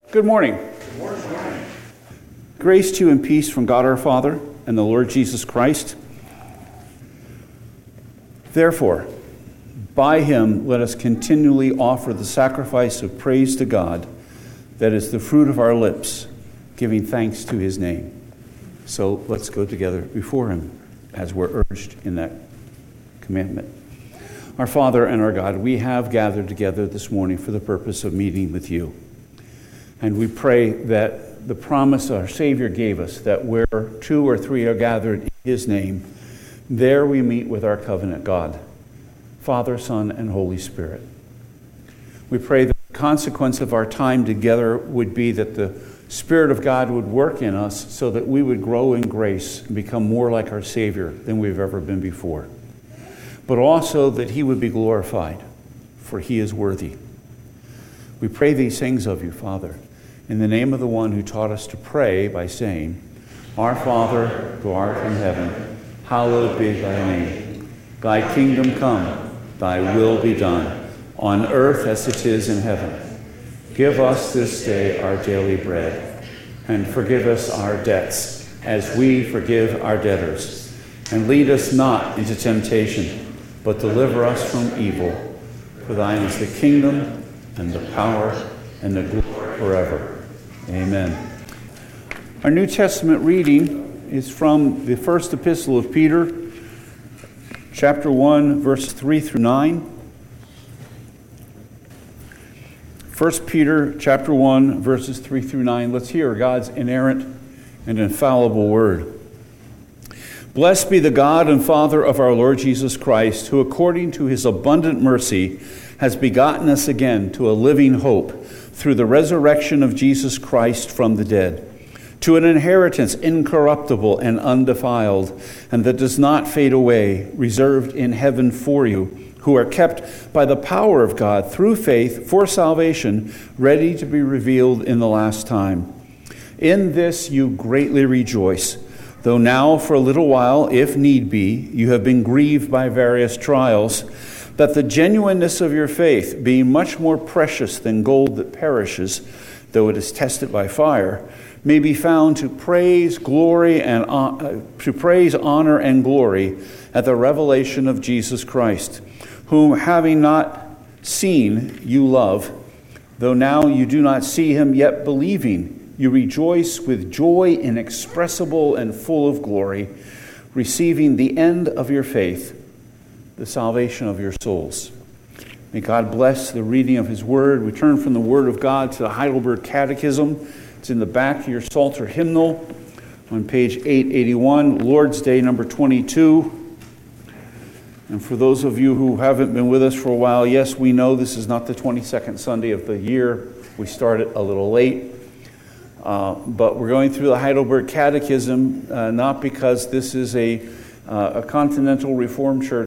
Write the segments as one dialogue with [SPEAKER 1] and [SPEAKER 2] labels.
[SPEAKER 1] Good morning.
[SPEAKER 2] Good morning.
[SPEAKER 1] Grace to you and peace from God our Father and the Lord Jesus Christ. Therefore, by him let us continually offer the sacrifice of praise to God, that is the fruit of our lips, giving thanks to his name. So let's go together before him as we're urged in that commandment. Our Father and our God, we have gathered together this morning for the purpose of meeting with you. And we pray that the promise our Savior gave us, that where two or three are gathered in his name, there we meet with our covenant God, Father, Son, and Holy Spirit. We pray that the consequence of our time together would be that the Spirit of God would work in us so that we would grow in grace and become more like our Savior than we've ever been before. But also that he would be glorified, for he is worthy. We pray these things of you, Father, in the name of the one who taught us to pray by saying, Our Father, who art in heaven, hallowed be thy name. Thy kingdom come, thy will be done, on earth as it is in heaven. Give us this day our daily bread, and forgive us our debts, as we forgive our debtors. And lead us not into temptation, but deliver us from evil. For thine is the kingdom, and the power, and the glory forever. Amen. Our New Testament reading is from the first epistle of Peter, chapter 1, verses 3 through 9. 1 Peter, chapter 1, verses 3 through 9. Let's hear God's inerrant and infallible word. Blessed be the God and Father of our Lord Jesus Christ, who according to his abundant mercy has begotten us again to a living hope through the resurrection of Jesus Christ from the dead, to an inheritance incorruptible and undefiled, and that does not fade away, reserved in heaven for you, who are kept by the power of God through faith for salvation, ready to be revealed in the last time. In this you greatly rejoice, though now for a little while, if need be, you have been grieved by various trials, that the genuineness of your faith, being much more precious than gold that perishes, though it is tested by fire, may be found to praise, honor, and glory at the revelation of Jesus Christ, whom having not seen you love, though now you do not see him, yet believing, you rejoice with joy inexpressible and full of glory, receiving the end of your faith, the salvation of your souls. May God bless the reading of his word. We turn from the word of God to the Heidelberg Catechism. It's in the back of your Psalter hymnal on page 881, Lord's Day number 22. And for those of you who haven't been with us for a while, yes, we know this is not the 22nd Sunday of the year. We started a little late. But we're going through the Heidelberg Catechism, not because this is a continental Reformed church,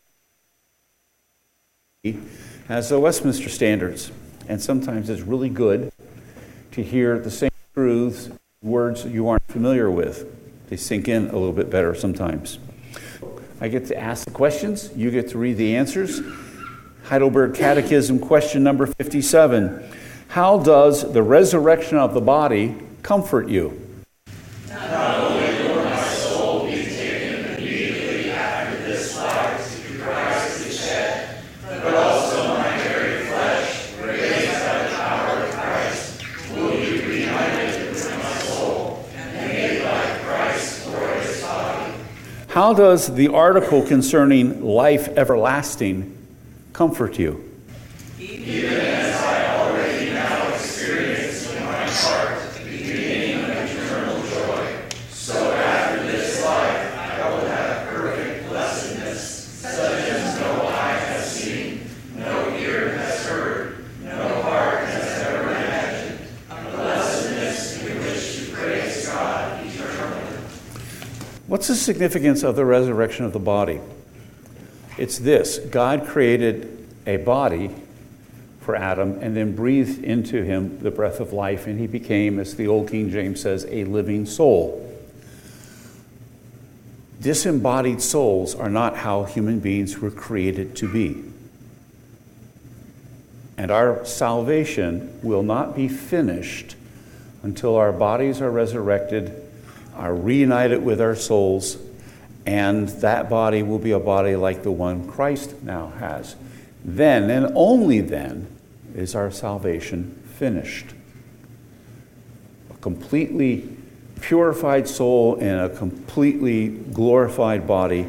[SPEAKER 1] as the Westminster Standards. And sometimes it's really good to hear the same truths, words you aren't familiar with. They sink in a little bit better sometimes. I get to ask the questions. You get to read the answers. Heidelberg Catechism, question number 57. How does the resurrection of the body comfort you?
[SPEAKER 2] Not only will my soul be taken immediately after this life to Christ is shed, but also my very flesh, raised by the power of Christ, will be reunited with my soul and made like Christ's glorious body.
[SPEAKER 1] How does the article concerning life everlasting comfort you?
[SPEAKER 2] Even as I already now experience in my heart the beginning of eternal joy, so after this life I will have perfect blessedness, such as no eye has seen, no ear has heard, no heart has ever imagined, a blessedness in which to praise God eternally.
[SPEAKER 1] What's the significance of the resurrection of the body? It's this: God created a body for Adam and then breathed into him the breath of life, and he became, as the old King James says, a living soul. Disembodied souls are not how human beings were created to be. And our salvation will not be finished until our bodies are resurrected, are reunited with our souls, and that body will be a body like the one Christ now has. Then, and only then, is our salvation finished. A completely purified soul in a completely glorified body.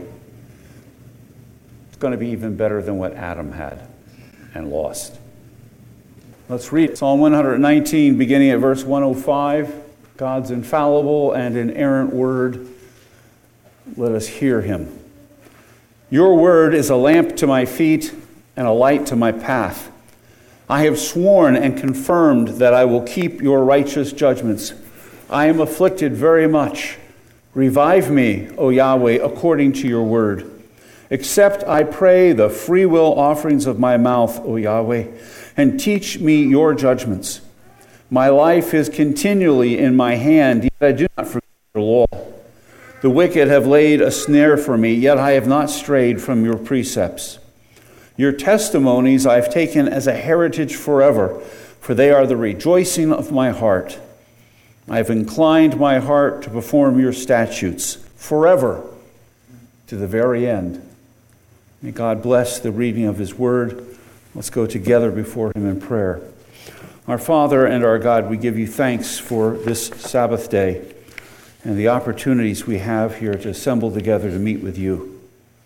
[SPEAKER 1] It's going to be even better than what Adam had and lost. Let's read Psalm 119, beginning at verse 105. God's infallible and inerrant word. Let us hear him. Your word is a lamp to my feet and a light to my path. I have sworn and confirmed that I will keep your righteous judgments. I am afflicted very much. Revive me, O Yahweh, according to your word. Accept, I pray, the free will offerings of my mouth, O Yahweh, and teach me your judgments. My life is continually in my hand, yet I do not forget your law. The wicked have laid a snare for me, yet I have not strayed from your precepts. Your testimonies I have taken as a heritage forever, for they are the rejoicing of my heart. I have inclined my heart to perform your statutes forever to the very end. May God bless the reading of his word. Let's go together before him in prayer. Our Father and our God, we give you thanks for this Sabbath day and the opportunities we have here to assemble together to meet with you.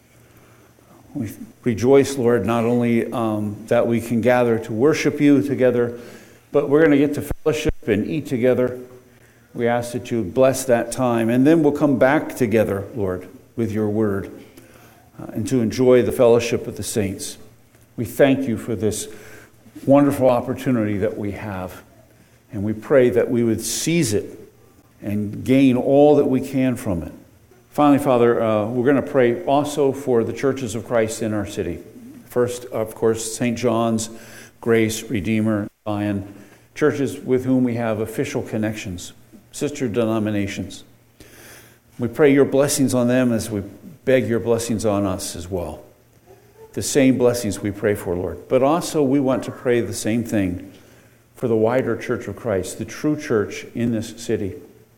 [SPEAKER 1] We rejoice, Lord, not only that we can gather to worship you together, but we're going to get to fellowship and eat together. We ask that you bless that time, and then we'll come back together, Lord, with your word, and to enjoy the fellowship of the saints. We thank you for this wonderful opportunity that we have, and we pray that we would seize it and gain all that we can from it. Finally, Father, we're going to pray also for the churches of Christ in our city. First, of course, St. John's, Grace, Redeemer, Zion, churches with whom we have official connections, sister denominations. We pray your blessings on them as we beg your blessings on us as well. The same blessings we pray for, Lord. But also we want to pray the same thing for the wider Church of Christ, the true church in this city.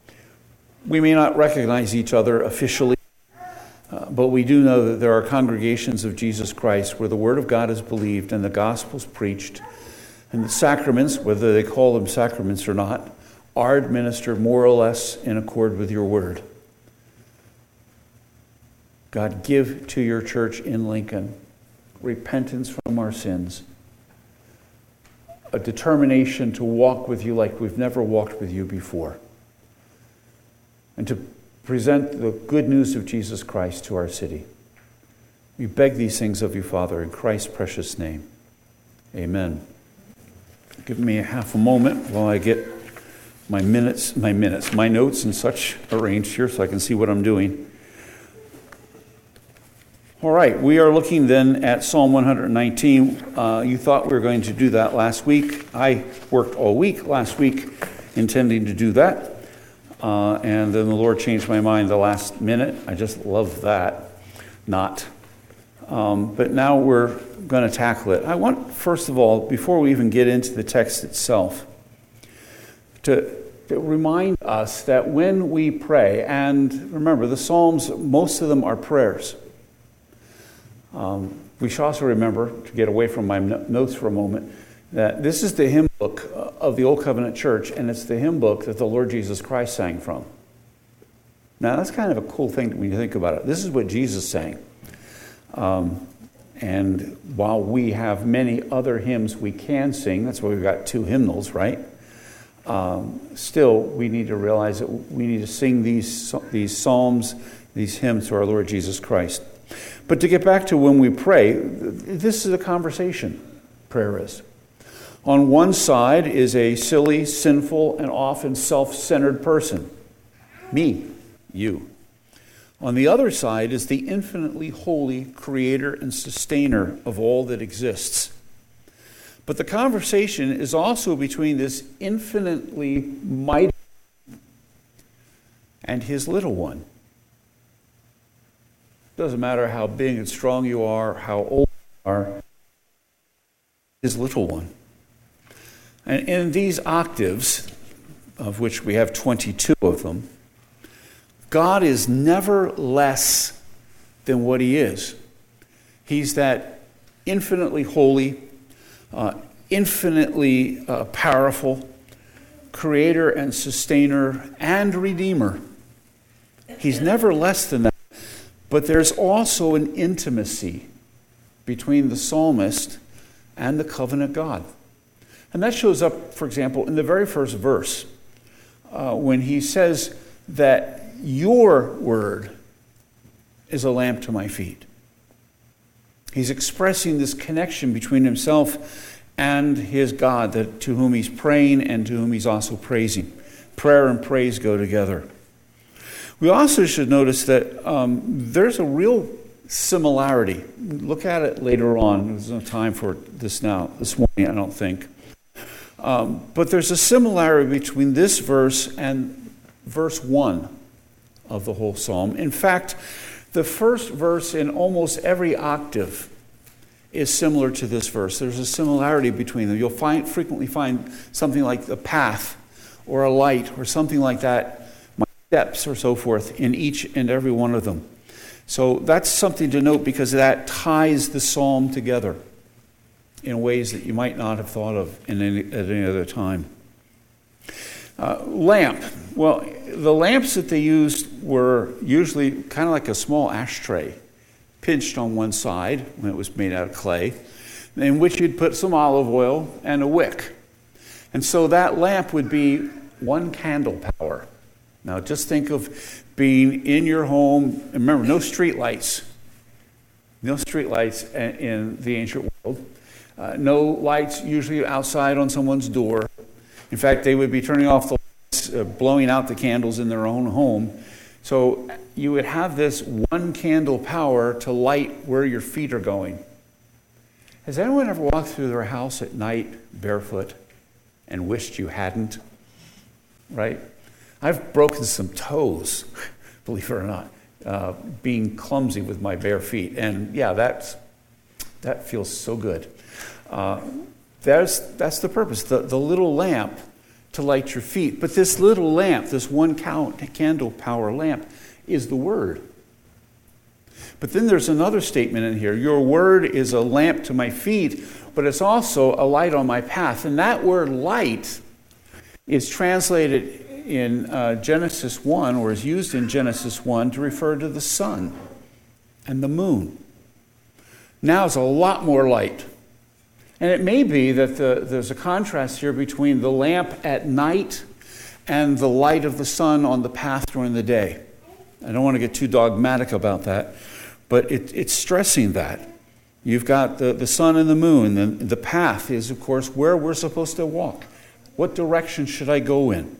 [SPEAKER 1] We may not recognize each other officially, but we do know that there are congregations of Jesus Christ where the Word of God is believed and the gospel is preached, and the sacraments, whether they call them sacraments or not, are administered more or less in accord with your Word. God, give to your church in Lincoln repentance from our sins, a determination to walk with you like we've never walked with you before, and to present the good news of Jesus Christ to our city. We beg these things of you, Father, in Christ's precious name. Amen. Give me a half a moment while I get my notes and such arranged here so I can see what I'm doing. All right, we are looking then at Psalm 119. You thought we were going to do that last week. I worked all week last week intending to do that. And then the Lord changed my mind the last minute. I just love that. But now we're going to tackle it. I want, first of all, before we even get into the text itself, to remind us that when we pray, and remember, the Psalms, most of them are prayers. We should also remember, to get away from my notes for a moment, that this is the hymn book of the Old Covenant Church, and it's the hymn book that the Lord Jesus Christ sang from. Now, that's kind of a cool thing when you think about it. This is what Jesus sang. And while we have many other hymns we can sing, that's why we've got 2 hymnals, right? Still, we need to realize that we need to sing these psalms, these hymns to our Lord Jesus Christ. But to get back to when we pray, this is a conversation, prayer is. On one side is a silly, sinful, and often self-centered person. Me, you. On the other side is the infinitely holy creator and sustainer of all that exists. But the conversation is also between this infinitely mighty and his little one. Doesn't matter how big and strong you are, how old you are, his little one. And in these octaves, of which we have 22 of them, God is never less than what he is. He's that infinitely holy, infinitely powerful creator and sustainer and redeemer. He's never less than that. But there's also an intimacy between the psalmist and the covenant God. And that shows up, for example, in the very first verse, when he says that your word is a lamp to my feet. He's expressing this connection between himself and his God, to whom he's praying and to whom he's also praising. Prayer and praise go together. We also should notice that there's a real similarity. Look at it later on. There's no time for this morning, I don't think. But there's a similarity between this verse and verse 1 of the whole psalm. In fact, the first verse in almost every octave is similar to this verse. There's a similarity between them. You'll frequently find something like a path or a light or something like that, my steps or so forth, in each and every one of them. So that's something to note because that ties the psalm together in ways that you might not have thought of at any other time. Lamp. Well, the lamps that they used were usually kind of like a small ashtray, pinched on one side when it was made out of clay, in which you'd put some olive oil and a wick. And so that lamp would be one candle power. Now just think of being in your home. Remember, no street lights. No street lights in the ancient world. No lights usually outside on someone's door. In fact, they would be turning off the lights, blowing out the candles in their own home. So you would have this one candle power to light where your feet are going. Has anyone ever walked through their house at night barefoot and wished you hadn't? Right? I've broken some toes, believe it or not, being clumsy with my bare feet. And yeah, that feels so good. That's the purpose, the little lamp to light your feet. But this little lamp, this one candle power lamp, is the Word. But then there's another statement in here. Your word is a lamp to my feet, but it's also a light on my path. And that word light is translated in Genesis 1, or is used in Genesis 1 to refer to the sun and the moon. Now it's a lot more light. And it may be that there's a contrast here between the lamp at night and the light of the sun on the path during the day. I don't want to get too dogmatic about that, but it's stressing that. You've got the sun and the moon, and the path is, of course, where we're supposed to walk. What direction should I go in?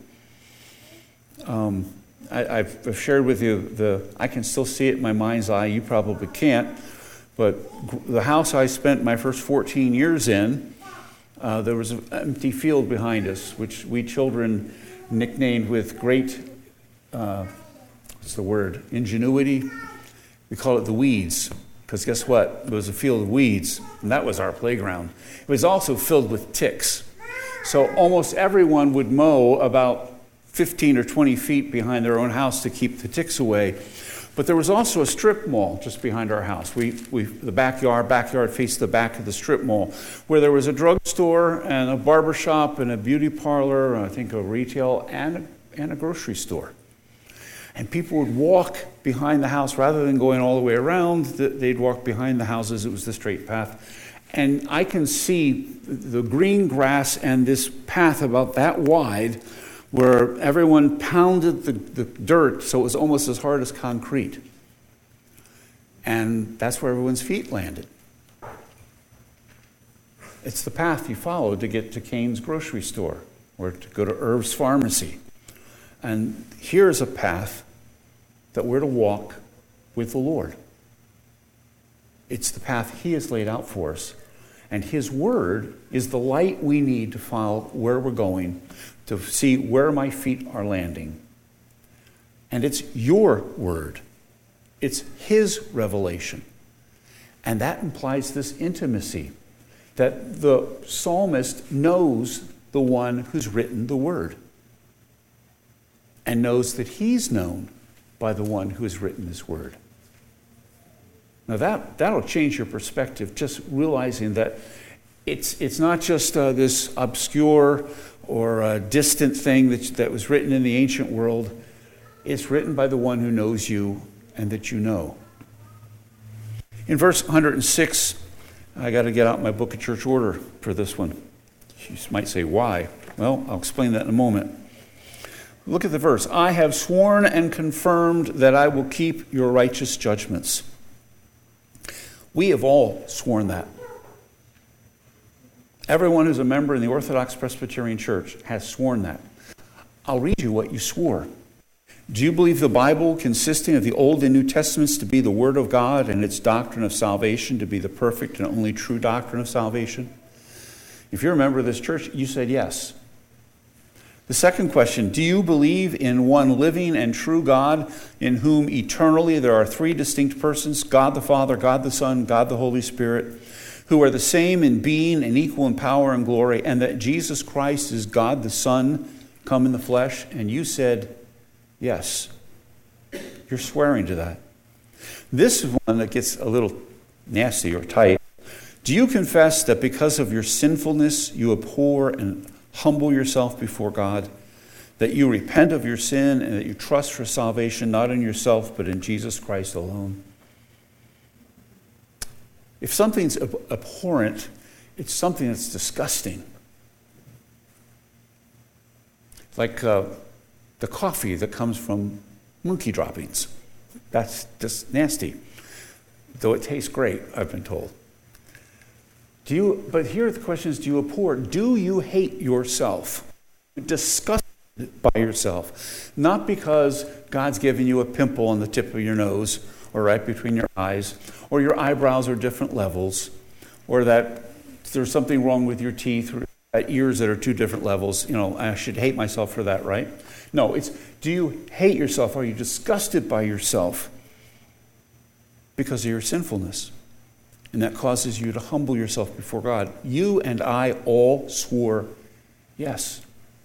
[SPEAKER 1] I've shared with you, I can still see it in my mind's eye. You probably can't. But the house I spent my first 14 years in, there was an empty field behind us, which we children nicknamed with great, ingenuity. We call it the weeds, because guess what? It was a field of weeds, and that was our playground. It was also filled with ticks. So almost everyone would mow about 15 or 20 feet behind their own house to keep the ticks away. But there was also a strip mall just behind our house. The backyard faced the back of the strip mall, where there was a drugstore and a barber shop and a beauty parlor, I think a retail, and a grocery store. And people would walk behind the house rather than going all the way around. They'd walk behind the houses. It was the straight path. And I can see the green grass and this path about that wide, where everyone pounded the dirt so it was almost as hard as concrete. And that's where everyone's feet landed. It's the path you follow to get to Cain's grocery store or to go to Irv's pharmacy. And here's a path that we're to walk with the Lord. It's the path He has laid out for us. And His Word is the light we need to follow where we're going, to see where my feet are landing. And it's your Word. It's His revelation. And that implies this intimacy, that the psalmist knows the one who's written the word and knows that he's known by the one who has written his word. Now that'll change your perspective, just realizing that it's not just this obscure or distant thing that was written in the ancient world. It's written by the one who knows you and that you know. In verse 106, I got to get out my book of church order for this one. You might say, why? Well, I'll explain that in a moment. Look at the verse. I have sworn and confirmed that I will keep your righteous judgments. We have all sworn that. Everyone who's a member in the Orthodox Presbyterian Church has sworn that. I'll read you what you swore. Do you believe the Bible, consisting of the Old and New Testaments, to be the Word of God and its doctrine of salvation to be the perfect and only true doctrine of salvation? If you're a member of this church, you said yes. The second question, do you believe in one living and true God in whom eternally there are three distinct persons, God the Father, God the Son, God the Holy Spirit, who are the same in being and equal in power and glory, and that Jesus Christ is God the Son come in the flesh? And you said yes. You're swearing to that. This is one that gets a little nasty or tight. Do you confess that because of your sinfulness you abhor and humble yourself before God, that you repent of your sin and that you trust for salvation not in yourself but in Jesus Christ alone? If something's abhorrent, it's something that's disgusting. Like the coffee that comes from monkey droppings. That's just nasty. Though it tastes great, I've been told. But here the question is, do you abhor? Do you hate yourself? Disgusted by yourself. Not because God's given you a pimple on the tip of your nose or right between your eyes, or your eyebrows are different levels, or that there's something wrong with your teeth, or ears that are two different levels. I should hate myself for that, right? No, it's, do you hate yourself? Are you disgusted by yourself because of your sinfulness? And that causes you to humble yourself before God. You and I all swore yes.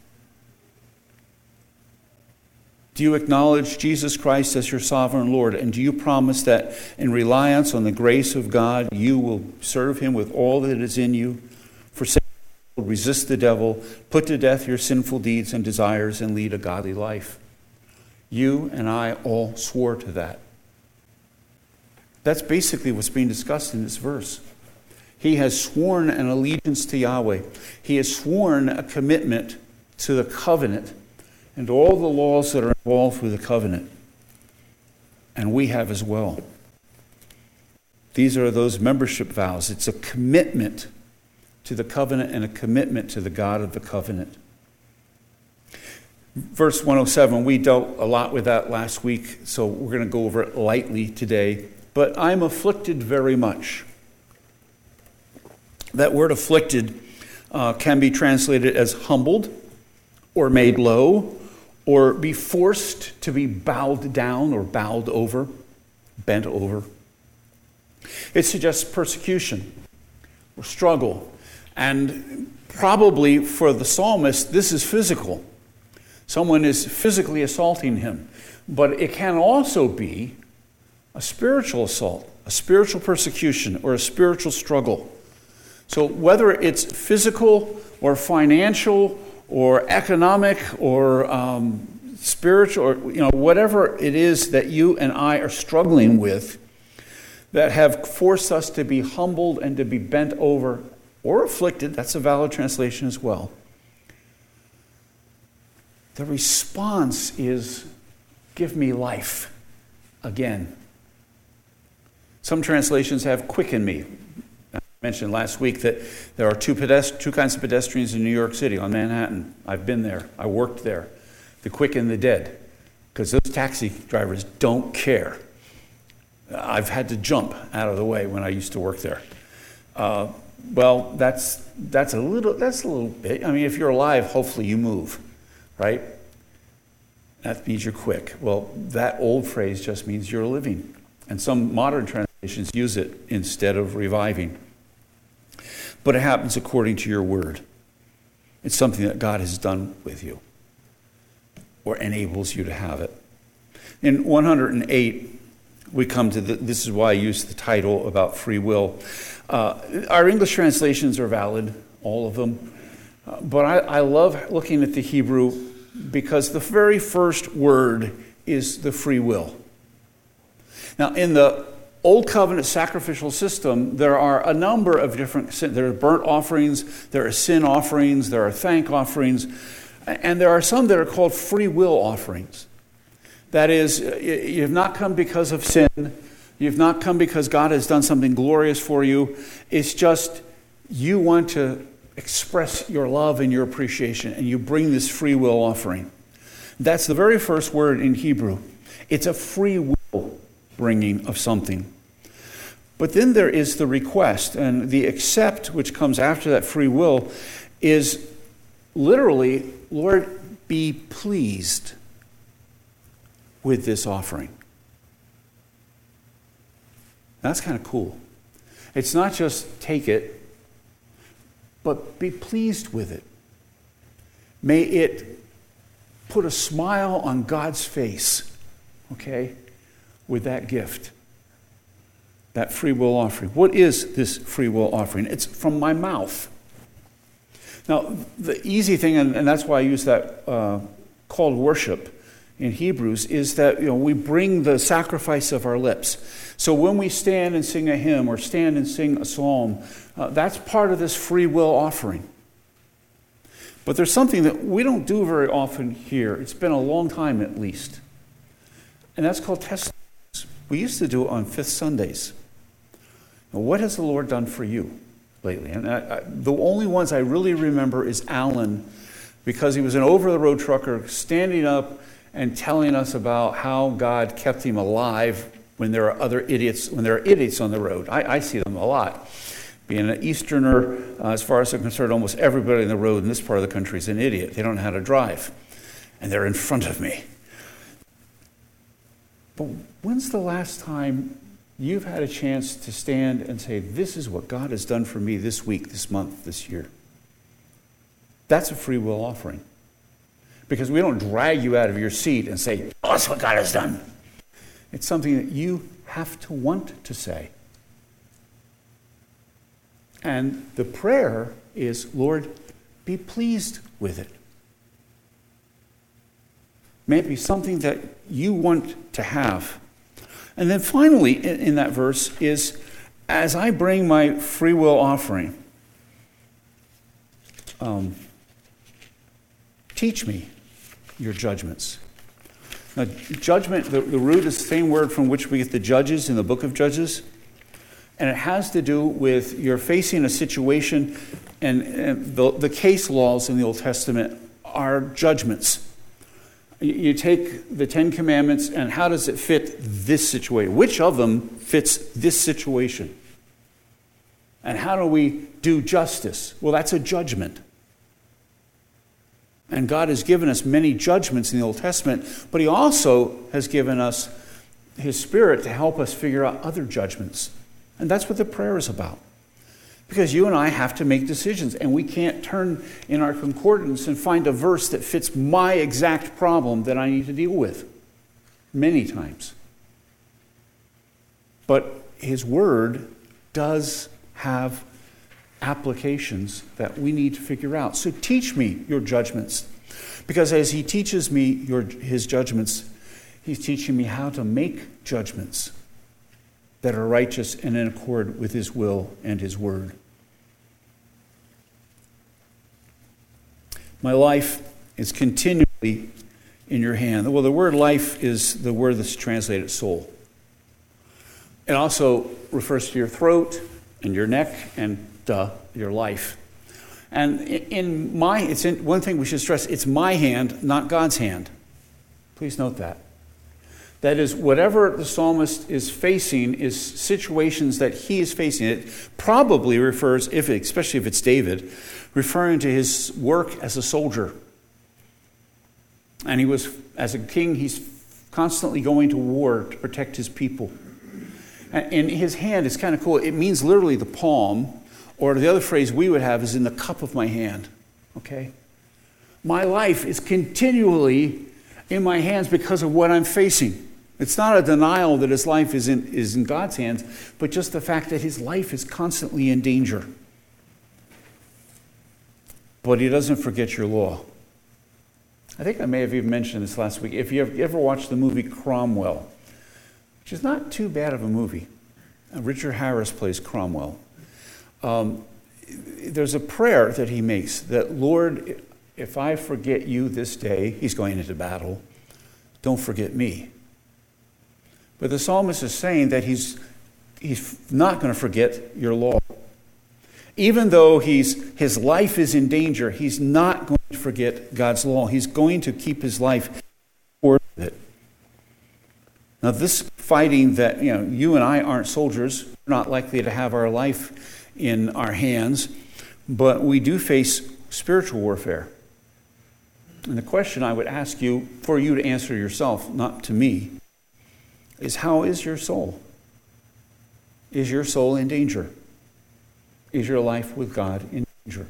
[SPEAKER 1] Do you acknowledge Jesus Christ as your sovereign Lord? And do you promise that in reliance on the grace of God, you will serve him with all that is in you, forsake, resist the devil, put to death your sinful deeds and desires, and lead a godly life? You and I all swore to that. That's basically what's being discussed in this verse. He has sworn an allegiance to Yahweh. He has sworn a commitment to the covenant and all the laws that are involved with the covenant. And we have as well. These are those membership vows. It's a commitment to the covenant and a commitment to the God of the covenant. Verse 107, we dealt a lot with that last week, so we're going to go over it lightly today. But I'm afflicted very much. That word afflicted can be translated as humbled or made low or be forced to be bowed down or bowed over, bent over. It suggests persecution or struggle. And probably for the psalmist, this is physical. Someone is physically assaulting him. But it can also be a spiritual assault, a spiritual persecution, or a spiritual struggle. So whether it's physical or financial or economic or spiritual or whatever it is that you and I are struggling with that have forced us to be humbled and to be bent over or afflicted, that's a valid translation as well. The response is, give me life again. Some translations have quicken me. I mentioned last week that there are two kinds of pedestrians in New York City on Manhattan. I've been there. I worked there. The quick and the dead. Because those taxi drivers don't care. I've had to jump out of the way when I used to work there. Well, that's a little bit. I mean, if you're alive, hopefully you move, right? That means you're quick. Well, that old phrase just means you're living. And some modern translations use it instead of reviving. But it happens according to your word. It's something that God has done with you or enables you to have it. In 108, we come to this is why I use the title about free will. Our English translations are valid, all of them. But I love looking at the Hebrew because the very first word is the free will. Now, in the Old Covenant sacrificial system, there are a number of different, there are burnt offerings, there are sin offerings, there are thank offerings, and there are some that are called free will offerings. That is, you've not come because of sin, you've not come because God has done something glorious for you, it's just you want to express your love and your appreciation, and you bring this free will offering. That's the very first word in Hebrew. It's a free will bringing of something. But then there is the request, and the accept, which comes after that free will, is literally, Lord, be pleased with this offering. That's kind of cool. It's not just take it, but be pleased with it. May it put a smile on God's face, okay, with that gift. That free will offering. What is this free will offering? It's from my mouth. Now, the easy thing, and that's why I use that call to worship in Hebrews, is that we bring the sacrifice of our lips. So when we stand and sing a hymn or stand and sing a psalm, that's part of this free will offering. But there's something that we don't do very often here. It's been a long time at least. And that's called testimonies. We used to do it on Fifth Sundays. Now, what has the Lord done for you lately? And the only ones I really remember is Alan, because he was an over-the-road trucker standing up and telling us about how God kept him alive when there are other idiots, when there are idiots on the road. I see them a lot. Being an Easterner, as far as I'm concerned, almost everybody on the road in this part of the country is an idiot. They don't know how to drive. And they're in front of me. But when's the last time you've had a chance to stand and say, this is what God has done for me this week, this month, this year? That's a free will offering. Because we don't drag you out of your seat and say, oh, that's what God has done. It's something that you have to want to say. And the prayer is, Lord, be pleased with it. May it be something that you want to have. And then finally, in that verse is, as I bring my free will offering, teach me your judgments. Now, judgment, the root is the same word from which we get the judges in the book of Judges. And it has to do with you're facing a situation, and the case laws in the Old Testament are judgments. You take the Ten Commandments, and how does it fit this situation? Which of them fits this situation? And how do we do justice? Well, that's a judgment. And God has given us many judgments in the Old Testament, but He also has given us His Spirit to help us figure out other judgments. And that's what the prayer is about. Because you and I have to make decisions, and we can't turn in our concordance and find a verse that fits my exact problem that I need to deal with many times. But His Word does have applications that we need to figure out. So teach me your judgments. Because as He teaches me His judgments, He's teaching me how to make judgments that are righteous and in accord with His will and His word. My life is continually in your hand. Well, the word life is the word that's translated soul. It also refers to your throat and your neck and your life. And one thing we should stress, it's my hand, not God's hand. Please note that. That is, whatever the psalmist is facing is situations that he is facing. It probably refers, especially if it's David, referring to his work as a soldier. And he was, as a king, he's constantly going to war to protect his people. And his hand is kind of cool. It means literally the palm, or the other phrase we would have is in the cup of my hand. Okay? My life is continually in my hands because of what I'm facing. It's not a denial that his life is in God's hands, but just the fact that his life is constantly in danger. But he doesn't forget your law. I think I may have even mentioned this last week. If you ever watched the movie Cromwell, which is not too bad of a movie. Richard Harris plays Cromwell. There's a prayer that he makes that, Lord, if I forget you this day, he's going into battle, don't forget me. But the psalmist is saying that he's not going to forget your law. Even though his life is in danger, he's not going to forget God's law. He's going to keep his life for it. Now, this fighting that, you and I aren't soldiers, we're not likely to have our life in our hands, but we do face spiritual warfare. And the question I would ask you, for you to answer yourself, not to me, is how is your soul? Is your soul in danger? Is your life with God in danger?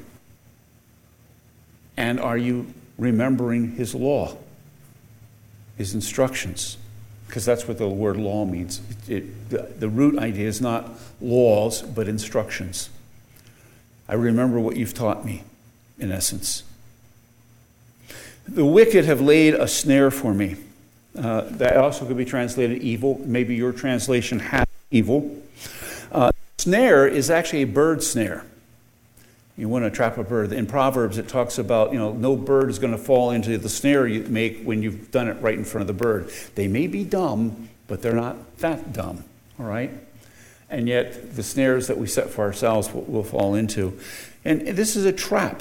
[SPEAKER 1] And are you remembering his law, his instructions? Because that's what the word law means. The root idea is not laws, but instructions. I remember what you've taught me, in essence. The wicked have laid a snare for me. That also could be translated evil. Maybe your translation has evil. Snare is actually a bird snare. You want to trap a bird. In Proverbs, it talks about, no bird is going to fall into the snare you make when you've done it right in front of the bird. They may be dumb, but they're not that dumb, all right? And yet, the snares that we set for ourselves will fall into. And this is a trap.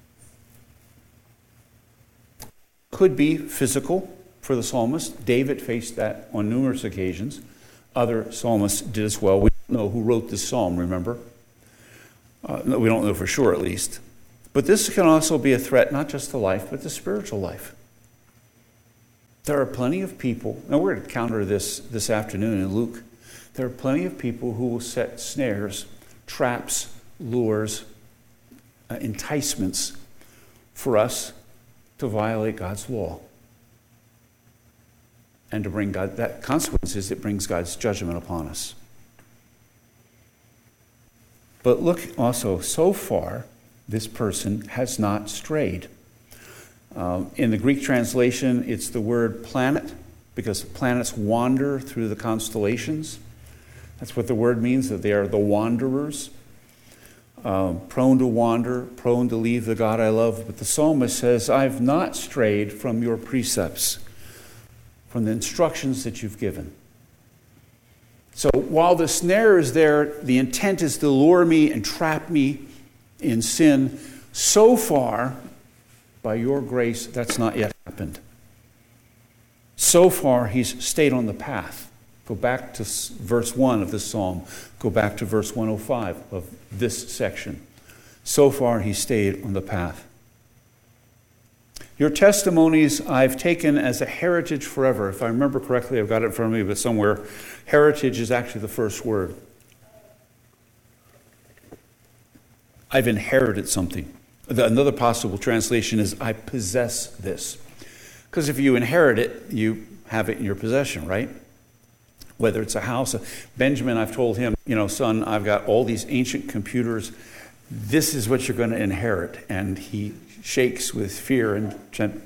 [SPEAKER 1] Could be physical for the psalmist. David faced that on numerous occasions. Other psalmists did as well. We don't know who wrote this psalm, remember? We don't know for sure, at least. But this can also be a threat, not just to life, but to spiritual life. There are plenty of people, and we're going to counter this afternoon in Luke. There are plenty of people who will set snares, traps, lures, enticements for us to violate God's law. And to bring God, that consequence is it brings God's judgment upon us. But look also, so far, this person has not strayed. In the Greek translation, it's the word planet, because planets wander through the constellations. That's what the word means, that they are the wanderers, prone to wander, prone to leave the God I love. But the psalmist says, I've not strayed from your precepts, from the instructions that you've given. So while the snare is there, the intent is to lure me and trap me in sin. So far, by your grace, that's not yet happened. So far, he's stayed on the path. Go back to verse 1 of this psalm. Go back to verse 105 of this section. So far, he stayed on the path. Your testimonies I've taken as a heritage forever. If I remember correctly, I've got it in front of me, but somewhere, heritage is actually the first word. I've inherited something. Another possible translation is, I possess this. Because if you inherit it, you have it in your possession, right? Whether it's a house. Benjamin, I've told him, son, I've got all these ancient computers. This is what you're going to inherit. And he shakes with fear and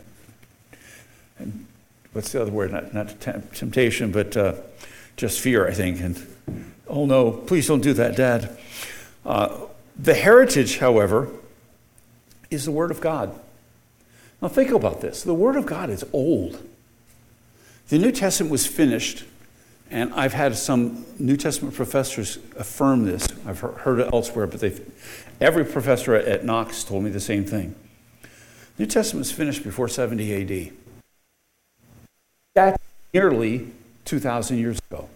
[SPEAKER 1] what's the other word? Not temptation, but just fear, I think. And, oh no, please don't do that, Dad. The heritage, however, is the Word of God. Now think about this. The Word of God is old. The New Testament was finished, and I've had some New Testament professors affirm this. I've heard it elsewhere, but every professor at Knox told me the same thing. The New Testament was finished before 70 A.D. That's nearly 2,000 years ago.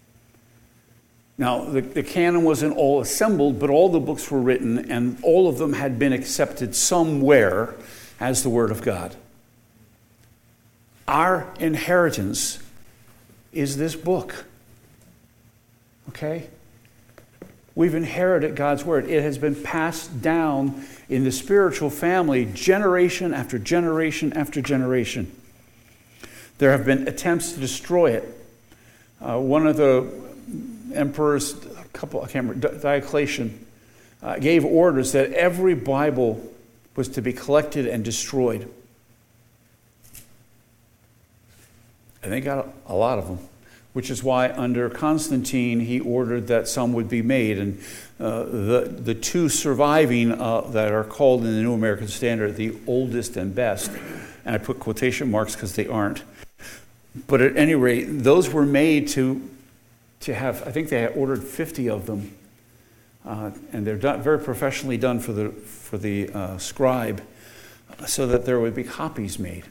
[SPEAKER 1] Now, the canon wasn't all assembled, but all the books were written, and all of them had been accepted somewhere as the Word of God. Our inheritance is this book. Okay? We've inherited God's word. It has been passed down in the spiritual family generation after generation after generation. There have been attempts to destroy it. One of the emperors, Diocletian, gave orders that every Bible was to be collected and destroyed. And they got a lot of them, which is why under Constantine he ordered that some would be made. And the two surviving that are called in the New American Standard the oldest and best, and I put quotation marks because they aren't. But at any rate, those were made to have, I think they had ordered 50 of them. And they're very professionally done for the scribe, so that there would be copies made.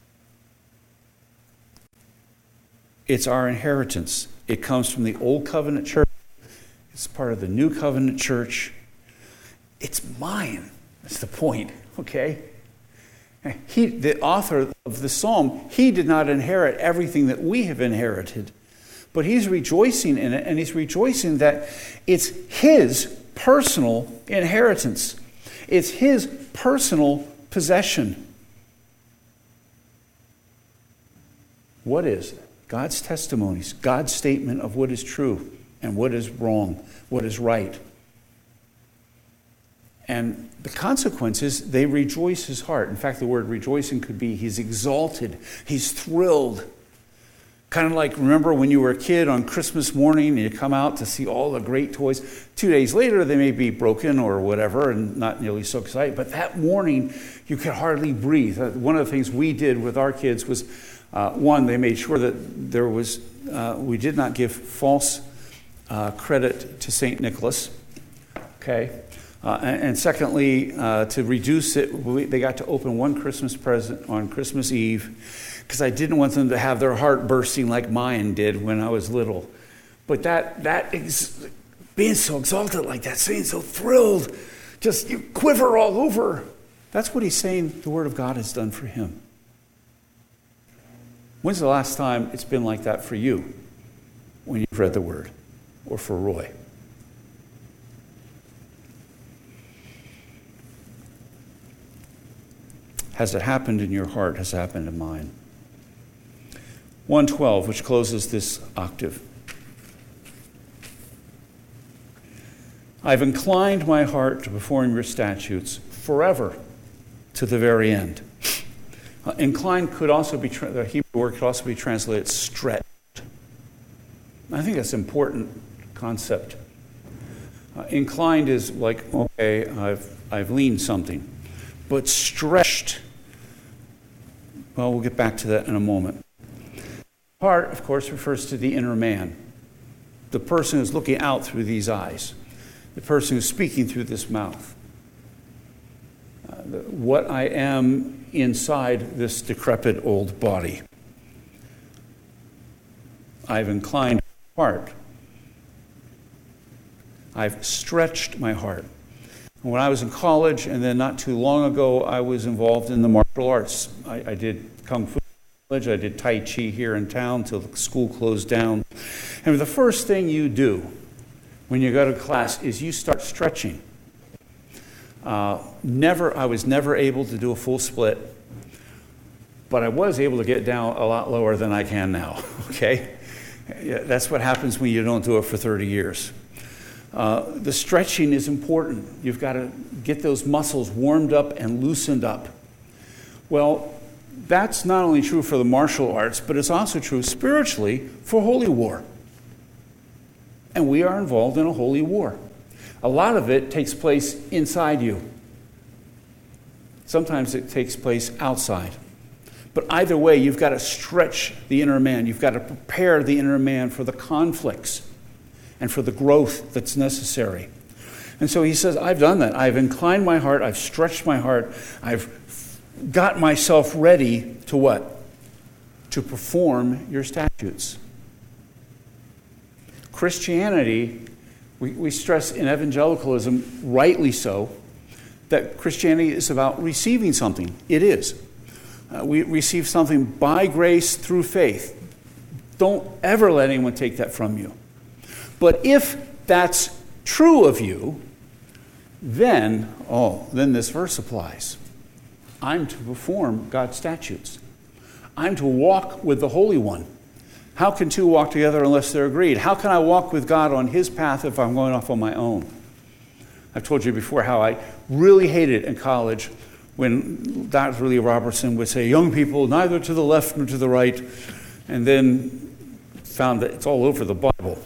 [SPEAKER 1] It's our inheritance. It comes from the Old Covenant church. It's part of the New Covenant church. It's mine. That's the point, okay? The author of the psalm, he did not inherit everything that we have inherited. But he's rejoicing in it, and he's rejoicing that it's his personal inheritance. It's his personal possession. What is it? God's testimonies, God's statement of what is true and what is wrong, what is right. And the consequence is they rejoice his heart. In fact, the word rejoicing could be he's exalted, he's thrilled. Kind of like, remember when you were a kid on Christmas morning and you come out to see all the great toys. 2 days later, they may be broken or whatever and not nearly so exciting. But that morning, you could hardly breathe. One of the things we did with our kids was, one, they made sure that there was, we did not give false credit to St. Nicholas. Okay? And secondly, to reduce it, they got to open one Christmas present on Christmas Eve, because I didn't want them to have their heart bursting like mine did when I was little. But that is being so exalted like that, saying so thrilled, just you quiver all over. That's what he's saying the Word of God has done for him. When's the last time it's been like that for you when you've read the Word, or for Roy? Has it happened in your heart? Has it happened in mine? 112, which closes this octave. I've inclined my heart to perform your statutes forever to the very end. Inclined could also be, the Hebrew word could also be translated stretched. I think that's an important concept. Inclined is like, okay, I've leaned something. But stretched, well, we'll get back to that in a moment. Heart, of course, refers to the inner man, the person who's looking out through these eyes, the person who's speaking through this mouth. What I am inside this decrepit old body. I've inclined my heart. I've stretched my heart. When I was in college, and then not too long ago, I was involved in the martial arts. I did Kung Fu. I did Tai Chi here in town till the school closed down. And the first thing you do when you go to class is you start stretching. I was never able to do a full split, but I was able to get down a lot lower than I can now, okay? Yeah, that's what happens when you don't do it for 30 years. The stretching is important. You've got to get those muscles warmed up and loosened up. Well, that's not only true for the martial arts, but it's also true spiritually for holy war. And we are involved in a holy war. A lot of it takes place inside you. Sometimes it takes place outside. But either way, you've got to stretch the inner man. You've got to prepare the inner man for the conflicts and for the growth that's necessary. And so he says, I've done that. I've inclined my heart. I've stretched my heart. I've got myself ready to what? To perform your statutes. Christianity, we stress in evangelicalism, rightly so, that Christianity is about receiving something. It is. We receive something by grace through faith. Don't ever let anyone take that from you. But if that's true of you, then this verse applies. I'm to perform God's statutes. I'm to walk with the Holy One. How can two walk together unless they're agreed? How can I walk with God on his path if I'm going off on my own? I've told you before how I really hated in college when Dr. Lee Robertson would say, young people, neither to the left nor to the right, and then found that it's all over the Bible.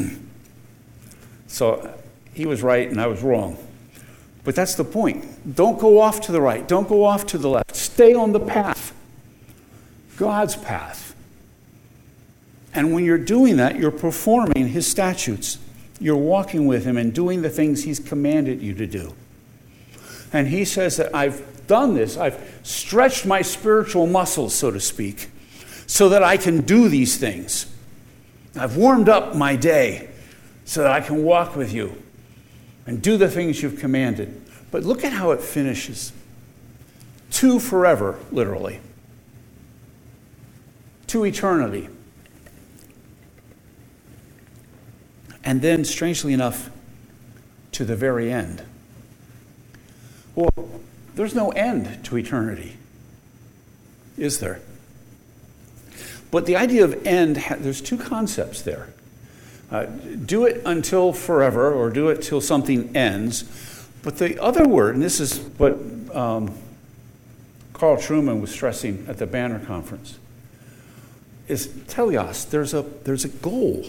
[SPEAKER 1] So he was right and I was wrong. But that's the point. Don't go off to the right. Don't go off to the left. Stay on the path. God's path. And when you're doing that, you're performing his statutes. You're walking with him and doing the things he's commanded you to do. And he says that I've done this. I've stretched my spiritual muscles, so to speak, so that I can do these things. I've warmed up my day so that I can walk with you and do the things you've commanded. But look at how it finishes. To forever, literally. To eternity. And then, strangely enough, to the very end. Well, there's no end to eternity, is there? But the idea of end, there's two concepts there. Do it until forever, or do it till something ends. But the other word, and this is what Carl Trueman was stressing at the Banner Conference, is teleos. There's a goal.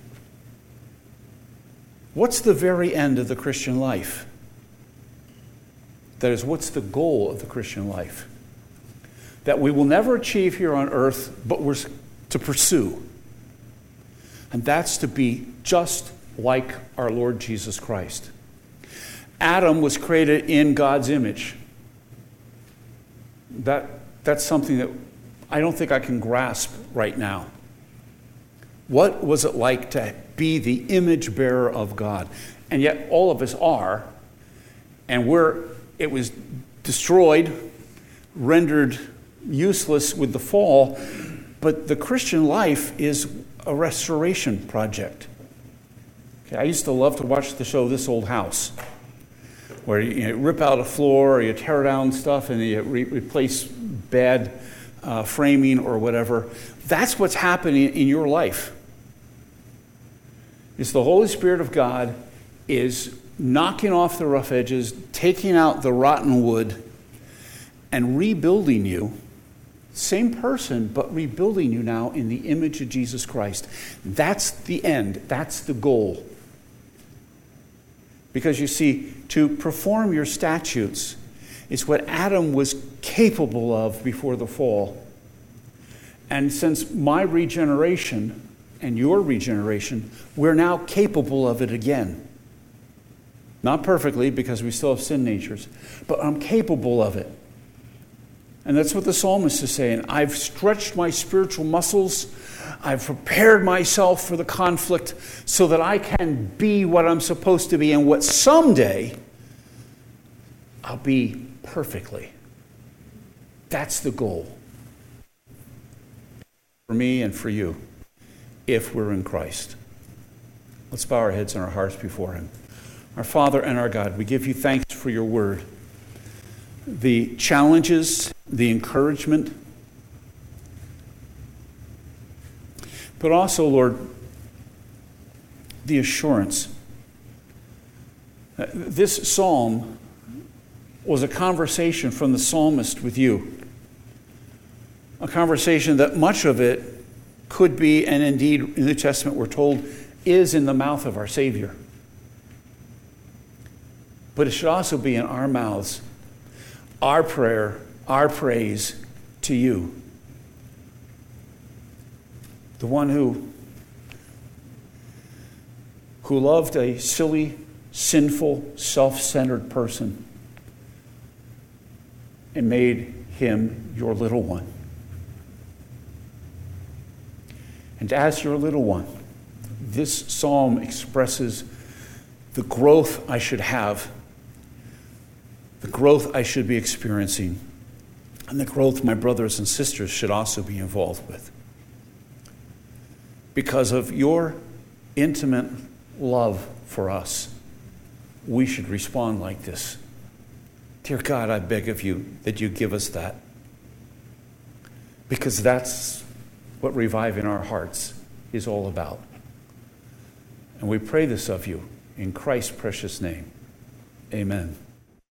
[SPEAKER 1] What's the very end of the Christian life? That is, what's the goal of the Christian life? That we will never achieve here on earth, but we're to pursue. And that's to be just like our Lord Jesus Christ. Adam was created in God's image. That's something that I don't think I can grasp right now. What was it like to be the image bearer of God? And yet all of us are, and it was destroyed, rendered useless with the fall, but the Christian life is a restoration project. Okay, I used to love to watch the show This Old House, where you rip out a floor, or you tear down stuff, and you replace bad framing or whatever. That's what's happening in your life. It's the Holy Spirit of God is knocking off the rough edges, taking out the rotten wood, and rebuilding you. Same person, but rebuilding you now in the image of Jesus Christ. That's the end. That's the goal. Because you see, to perform your statutes is what Adam was capable of before the fall. And since my regeneration and your regeneration, we're now capable of it again. Not perfectly, because we still have sin natures, but I'm capable of it. And that's what the psalmist is saying. I've stretched my spiritual muscles. I've prepared myself for the conflict so that I can be what I'm supposed to be and what someday I'll be perfectly. That's the goal. For me and for you, if we're in Christ. Let's bow our heads and our hearts before him. Our Father and our God, we give you thanks for your word. The challenges, the encouragement, but also, Lord, the assurance. This psalm was a conversation from the psalmist with you. A conversation that much of it could be, and indeed in the New Testament we're told, is in the mouth of our Savior. But it should also be in our mouths, our prayer, our praise to you. The one who loved a silly, sinful, self-centered person and made him your little one. And as your little one, this psalm expresses the growth I should have, the growth I should be experiencing, and the growth my brothers and sisters should also be involved with. Because of your intimate love for us we should respond like this. Dear God, I beg of you that you give us that. Because that's what reviving our hearts is all about. And we pray this of you in Christ's precious name. Amen.